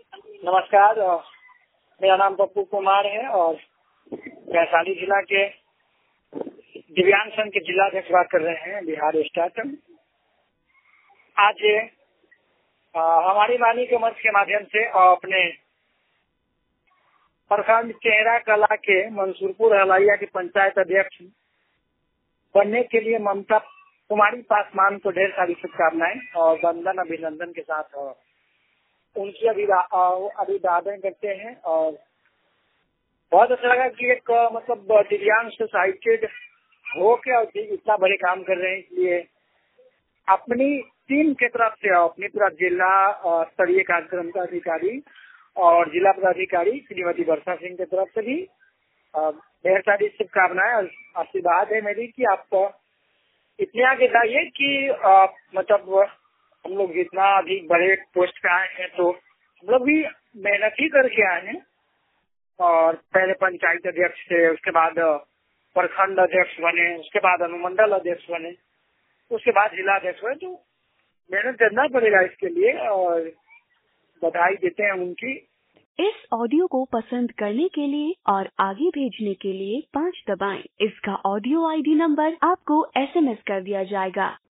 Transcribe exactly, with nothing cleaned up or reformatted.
नमस्कार, अ, मेरा नाम पप्पू कुमार है और वैशाली जिला के दिव्यांग संघ के जिलाध्यक्ष बात कर रहे हैं, बिहार स्टेट। आज अ, हमारी वाणी के मंच के माध्यम से और अपने प्रखंड चेहरा कला के मंसूरपुर हलाइया के पंचायत अध्यक्ष बनने के लिए ममता कुमारी पासवान को ढेर सारी शुभकामनाएं और वंदन अभिनंदन के साथ अ, उनकी अभिवा- अभिवादन करते हैं। और बहुत अच्छा लगा कि एक अ, मतलब दिव्यांग सोसाइटेड हो के और इतना बड़े काम कर रहे हैं। इसलिए अपनी टीम के तरफ से अपनी पूरा जिला अ, स्तरीय कार्यक्रम का अधिकारी और जिला पदाधिकारी श्रीमती वर्षा सिंह की तरफ से भी अ, ढेर सारी शुभकामनाएं और आशीर्वाद है मेरी कि आप इतने आगे जाइए कि अ, मतलब हम लोग जितना अधिक बड़े पोस्ट पे आए हैं तो हम लोग भी मेहनत ही करके आए हैं। और पहले पंचायत अध्यक्ष थे, उसके बाद प्रखंड अध्यक्ष बने, उसके बाद अनुमंडल अध्यक्ष बने, उसके बाद जिला अध्यक्ष बने। तो मेहनत करना पड़ेगा इसके लिए और बधाई देते हैं उनकी। इस ऑडियो को पसंद करने के लिए और आगे भेजने के लिए पाँच दबाएं। इसका ऑडियो आईडी नंबर आपको एसएमएस कर दिया जाएगा।